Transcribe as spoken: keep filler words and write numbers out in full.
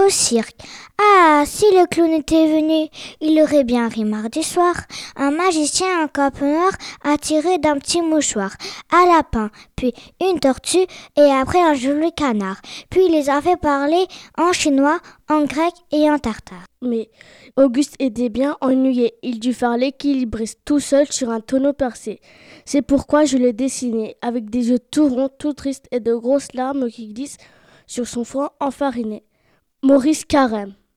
au cirque. Ah, si le clown était venu, il aurait bien ri mardi soir. Un magicien en cape noire a tiré d'un petit mouchoir un lapin, puis une tortue et après un joli canard. Puis il les a fait parler en chinois, en grec et en tartare. Mais Auguste était bien ennuyé. Il dut faire l'équilibriste tout seul sur un tonneau percé. C'est pourquoi je l'ai dessiné, avec des yeux tout ronds, tout tristes et de grosses larmes qui glissent sur son front enfariné. Maurice Carême.